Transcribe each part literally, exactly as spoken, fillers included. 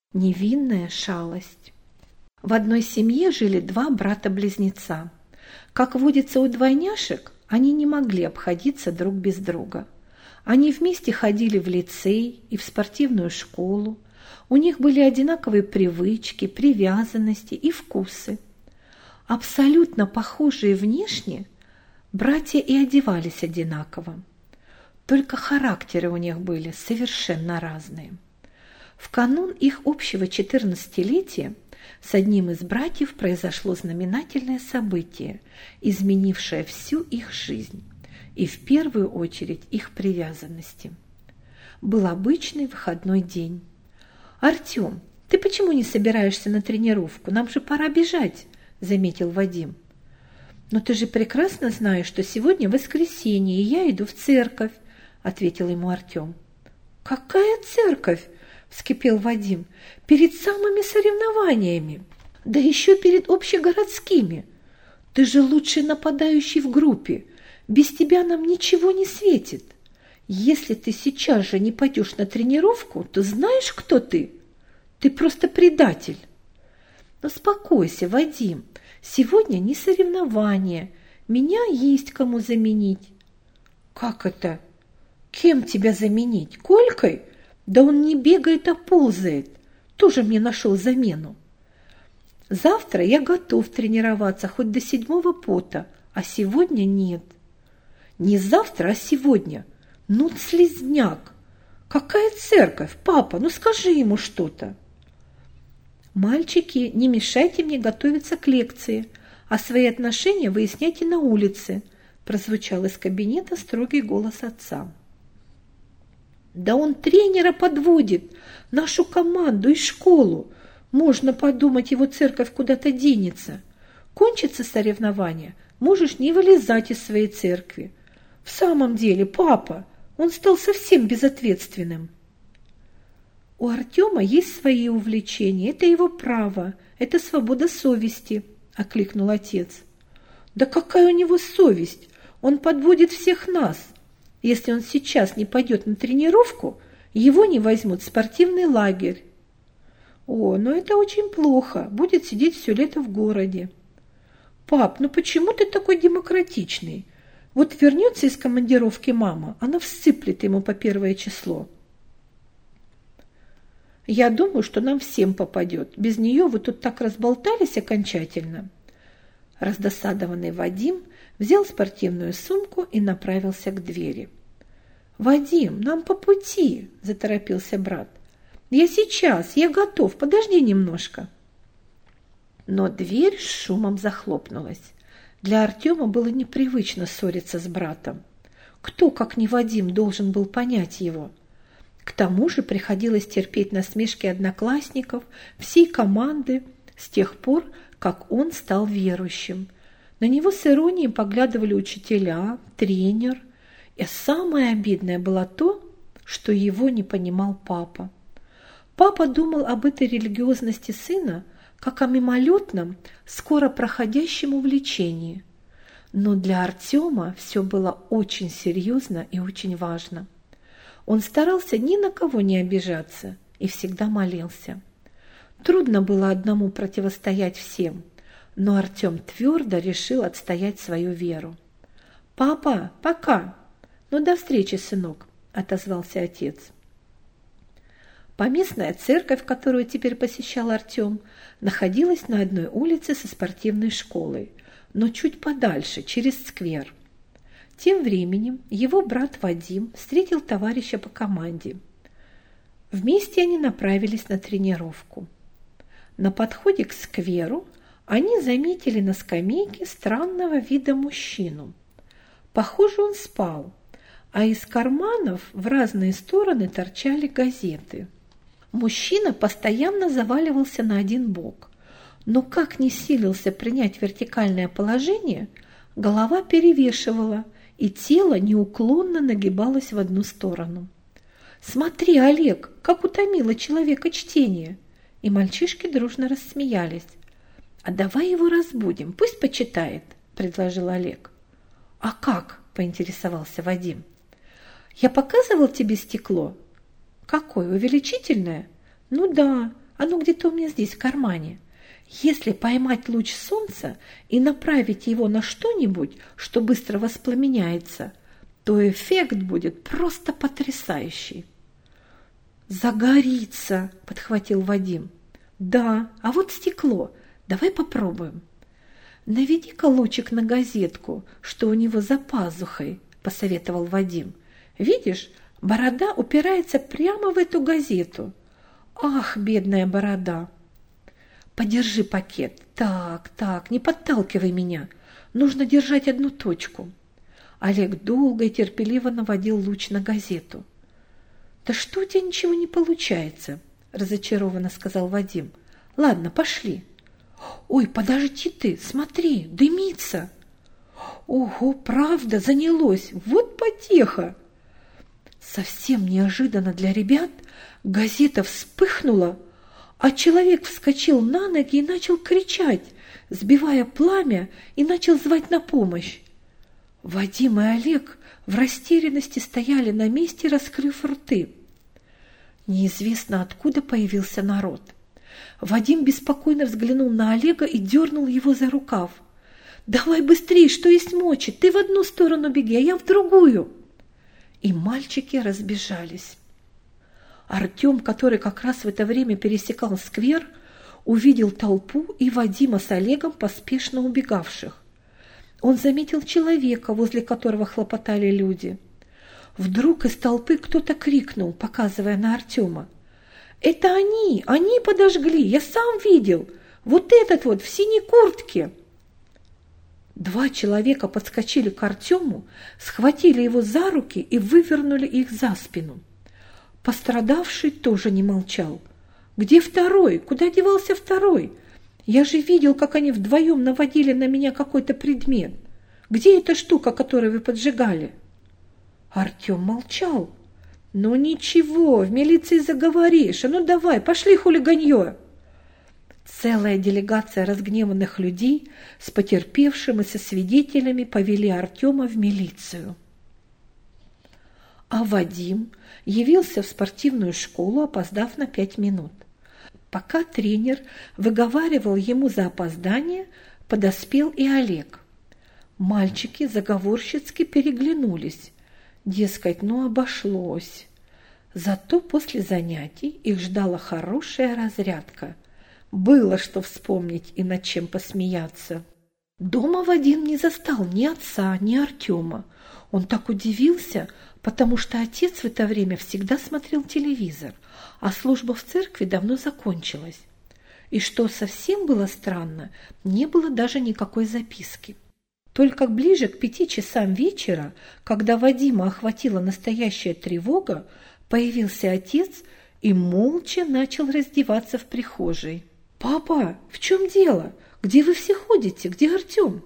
Невинная шалость. В одной семье жили два брата-близнеца. Как водится у двойняшек, они не могли обходиться друг без друга. Они вместе ходили в лицей и в спортивную школу. У них были одинаковые привычки, привязанности и вкусы. Абсолютно похожие внешне, братья и одевались одинаково. Только характеры у них были совершенно разные. В канун их общего четырнадцатилетия с одним из братьев произошло знаменательное событие, изменившее всю их жизнь и в первую очередь их привязанности. Был обычный выходной день. «Артем, ты почему не собираешься на тренировку? Нам же пора бежать», – заметил Вадим. «Но ты же прекрасно знаешь, что сегодня воскресенье, и я иду в церковь», – ответил ему Артем. «Какая церковь?» – вскипел Вадим. «Перед самыми соревнованиями, да еще перед общегородскими. Ты же лучший нападающий в группе. Без тебя нам ничего не светит. Если ты сейчас же не пойдешь на тренировку, то знаешь, кто ты? Ты просто предатель». «Но успокойся, Вадим, сегодня не соревнования. Меня есть кому заменить». «Как это? Кем тебя заменить? Колькой? Да он не бегает, а ползает. Тоже мне нашел замену. Завтра я готов тренироваться хоть до седьмого пота, а сегодня нет». «Не завтра, а сегодня. Ну, слизняк. Какая церковь? Папа, ну скажи ему что-то». «Мальчики, не мешайте мне готовиться к лекции, а свои отношения выясняйте на улице», прозвучал из кабинета строгий голос отца. «Да он тренера подводит, нашу команду и школу. Можно подумать, его церковь куда-то денется. Кончится соревнование, можешь не вылезать из своей церкви. В самом деле, папа, он стал совсем безответственным». «У Артема есть свои увлечения, это его право, это свобода совести», – окликнул отец. «Да какая у него совесть? Он подводит всех нас. Если он сейчас не пойдет на тренировку, его не возьмут в спортивный лагерь». «О, ну это очень плохо, будет сидеть все лето в городе». «Пап, ну почему ты такой демократичный? Вот вернется из командировки мама, она всыплет ему по первое число». «Я думаю, что нам всем попадет. Без нее вы тут так разболтались окончательно». Раздосадованный Вадим взял спортивную сумку и направился к двери. «Вадим, нам по пути», – заторопился брат. «Я сейчас, я готов, подожди немножко». Но дверь с шумом захлопнулась. Для Артема было непривычно ссориться с братом. Кто, как не Вадим, должен был понять его? К тому же приходилось терпеть насмешки одноклассников, всей команды с тех пор, как он стал верующим. На него с иронией поглядывали учителя, тренер. И самое обидное было то, что его не понимал папа. Папа думал об этой религиозности сына как о мимолетном, скоро проходящем увлечении. Но для Артема все было очень серьезно и очень важно. Он старался ни на кого не обижаться и всегда молился. Трудно было одному противостоять всем, но Артем твердо решил отстоять свою веру. «Папа, пока! Ну, до встречи, сынок!» – отозвался отец. Поместная церковь, которую теперь посещал Артем, находилась на одной улице со спортивной школой, но чуть подальше, через сквер. Тем временем его брат Вадим встретил товарища по команде. Вместе они направились на тренировку. На подходе к скверу они заметили на скамейке странного вида мужчину. Похоже, он спал, а из карманов в разные стороны торчали газеты. Мужчина постоянно заваливался на один бок, но как ни силился принять вертикальное положение, голова перевешивала, и тело неуклонно нагибалось в одну сторону. «Смотри, Олег, как утомило человека чтение!» И мальчишки дружно рассмеялись. «А давай его разбудим, пусть почитает», – предложил Олег. «А как?» – поинтересовался Вадим. «Я показывал тебе стекло?» «Какое, увеличительное?» «Ну да, Оно где-то у меня здесь, в кармане. Если поймать луч солнца и направить его на что-нибудь, что быстро воспламеняется, то эффект будет просто потрясающий. «Загорится!» – подхватил Вадим. «Да, а вот стекло. Давай попробуем». «Наведи-ка лучик на газетку, что у него за пазухой», – посоветовал Вадим. «Видишь, борода упирается прямо в эту газету. Ах, бедная борода! Подержи пакет. Так, так, не подталкивай меня. Нужно держать одну точку». Олег долго и терпеливо наводил луч на газету. «Да что у тебя ничего не получается?» – разочарованно сказал Вадим. «Ладно, пошли». «Ой, подожди ты, смотри, дымится!» «Ого, правда, занялось! Вот потеха!» Совсем неожиданно для ребят газета вспыхнула, а человек вскочил на ноги и начал кричать, сбивая пламя, и начал звать на помощь. Вадим и Олег в растерянности стояли на месте, раскрыв рты. Неизвестно, откуда появился народ. Вадим беспокойно взглянул на Олега и дернул его за рукав. «Давай быстрее, что есть мочи! Ты в одну сторону беги, а я в другую!» И мальчики разбежались. Артем, который как раз в это время пересекал сквер, увидел толпу и Вадима с Олегом, поспешно убегавших. Он заметил человека, возле которого хлопотали люди. Вдруг из толпы кто-то крикнул, показывая на Артема. «Это они! Они подожгли! Я сам видел! Вот этот вот в синей куртке!» Два человека подскочили к Артему, схватили его за руки и вывернули их за спину. Пострадавший тоже не молчал. «Где второй? Куда девался второй? Я же видел, как они вдвоем наводили на меня какой-то предмет. Где эта штука, которую вы поджигали?» Артем молчал. «Ну ничего, в милиции заговоришь. А ну давай, пошли хулиганье!» Целая делегация разгневанных людей с потерпевшим и со свидетелями повели Артема в милицию. А Вадим явился в спортивную школу, опоздав на пять минут. Пока тренер выговаривал ему за опоздание, подоспел и Олег. Мальчики заговорщицки переглянулись. Дескать, ну обошлось. Зато после занятий их ждала хорошая разрядка. Было что вспомнить и над чем посмеяться. Дома Вадим не застал ни отца, ни Артема. Он так удивился, потому что отец в это время всегда смотрел телевизор, а служба в церкви давно закончилась. И что совсем было странно, не было даже никакой записки. Только ближе к пяти часам вечера, когда Вадима охватила настоящая тревога, появился отец и молча начал раздеваться в прихожей. «Папа, в чем дело? Где вы все ходите? Где Артем?»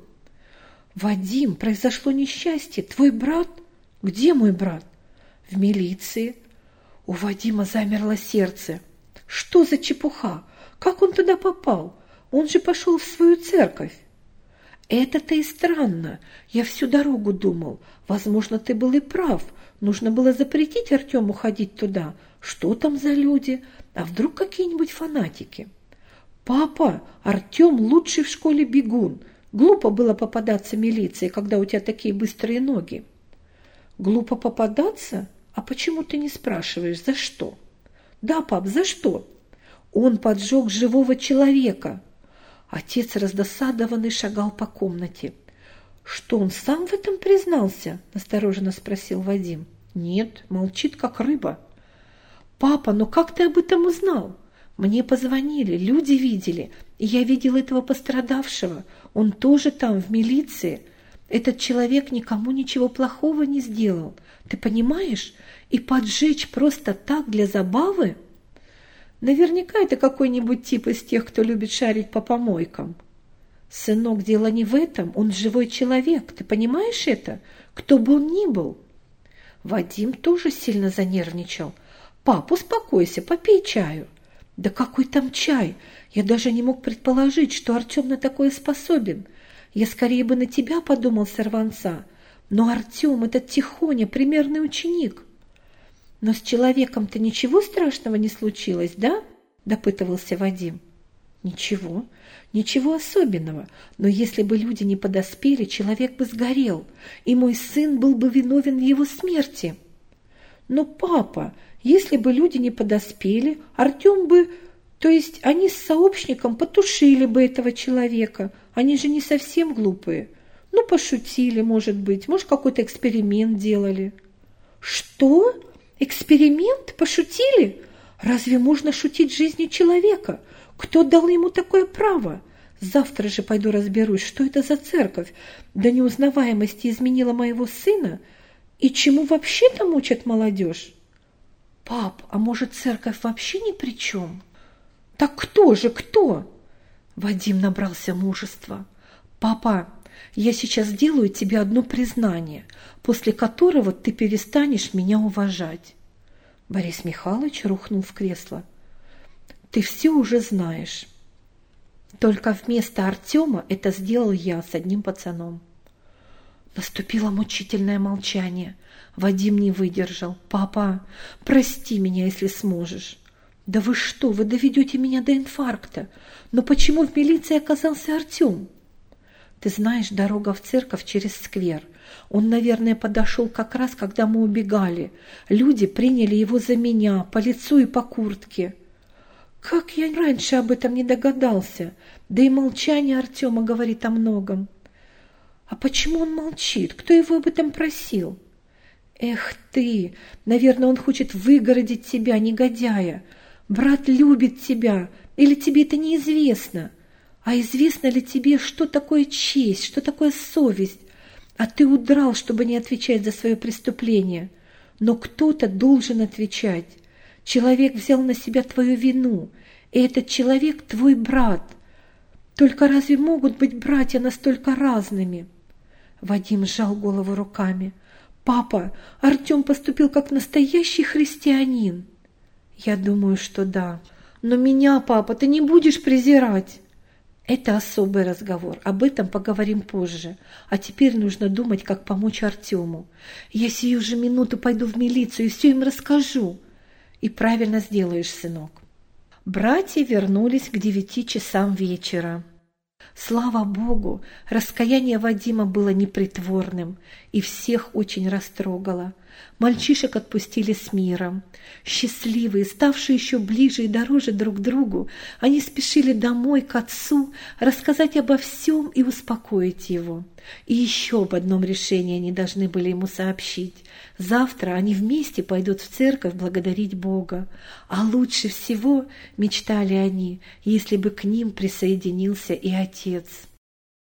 «Вадим, произошло несчастье. Твой брат?» «Где мой брат?» «В милиции». У Вадима замерло сердце. «Что за чепуха? Как он туда попал? Он же пошел в свою церковь». «Это-то и странно. Я всю дорогу думал. Возможно, ты был и прав. Нужно было запретить Артему ходить туда. Что там за люди? А вдруг какие-нибудь фанатики?» «Папа, Артем лучший в школе бегун. Глупо было попадаться милиции, когда у тебя такие быстрые ноги». «Глупо попадаться? А почему ты не спрашиваешь, за что?» «Да, пап, за что?» «Он поджег живого человека». Отец раздосадованный шагал по комнате. «Что, он сам в этом признался?» – настороженно спросил Вадим. «Нет, молчит, как рыба». «Папа, ну как ты об этом узнал?» «Мне позвонили, люди видели, и я видел этого пострадавшего. Он тоже там, в милиции. Этот человек никому ничего плохого не сделал. Ты понимаешь? И поджечь просто так для забавы?» «Наверняка это какой-нибудь тип из тех, кто любит шарить по помойкам». «Сынок, дело не в этом. Он живой человек. Ты понимаешь это? Кто бы он ни был». Вадим тоже сильно занервничал. «Пап, успокойся, попей чаю». «Да какой там чай? Я даже не мог предположить, что Артем на такое способен. Я скорее бы на тебя подумал, сорванца. Но Артем, этот Тихоня, примерный ученик». «Но с человеком-то ничего страшного не случилось, да?» – допытывался Вадим. Ничего, ничего особенного, но если бы люди не подоспели, человек бы сгорел, и мой сын был бы виновен в его смерти. Но, папа, если бы люди не подоспели, Артем бы, то есть они с сообщником потушили бы этого человека, они же не совсем глупые. Ну, пошутили, может быть, может, какой-то эксперимент делали. Что? Эксперимент? Пошутили? Разве можно шутить жизнью человека? Кто дал ему такое право? Завтра же пойду разберусь, что это за церковь до неузнаваемости изменила моего сына и чему вообще там учат молодежь. Пап, а может, церковь вообще ни при чем? Так кто же, кто? Вадим набрался мужества. Папа, я сейчас сделаю тебе одно признание, после которого ты перестанешь меня уважать. Борис Михайлович рухнул в кресло. Ты все уже знаешь. Только вместо Артема это сделал я с одним пацаном. Наступило мучительное молчание. Вадим не выдержал. Папа, прости меня, если сможешь. Да вы что, вы доведете меня до инфаркта. Но почему в милиции оказался Артем? Ты знаешь, дорога в церковь через сквер. Он, наверное, подошел как раз, когда мы убегали. Люди приняли его за меня, по лицу и по куртке. Как я раньше об этом не догадался? Да и молчание Артема говорит о многом. А почему он молчит? Кто его об этом просил? Эх ты, наверное, он хочет выгородить тебя, негодяя. Брат любит тебя, или тебе это неизвестно? А известно ли тебе, что такое честь, что такое совесть? А ты удрал, чтобы не отвечать за свое преступление. Но кто-то должен отвечать. Человек взял на себя твою вину, и этот человек твой брат. Только разве могут быть братья настолько разными? Вадим сжал голову руками. Папа, Артем поступил как настоящий христианин. Я думаю, что да. Но меня, папа, ты не будешь презирать. Это особый разговор, об этом поговорим позже. А теперь нужно думать, как помочь Артему. Я сию же минуту пойду в милицию и все им расскажу. И правильно сделаешь, сынок. Братья вернулись к девяти часам вечера. Слава Богу, раскаяние Вадима было непритворным и всех очень растрогало. Мальчишек отпустили с миром. Счастливые, ставшие еще ближе и дороже друг другу, они спешили домой к отцу рассказать обо всем и успокоить его. И еще об одном решении они должны были ему сообщить. Завтра они вместе пойдут в церковь благодарить Бога. А лучше всего, мечтали они, если бы к ним присоединился и отец.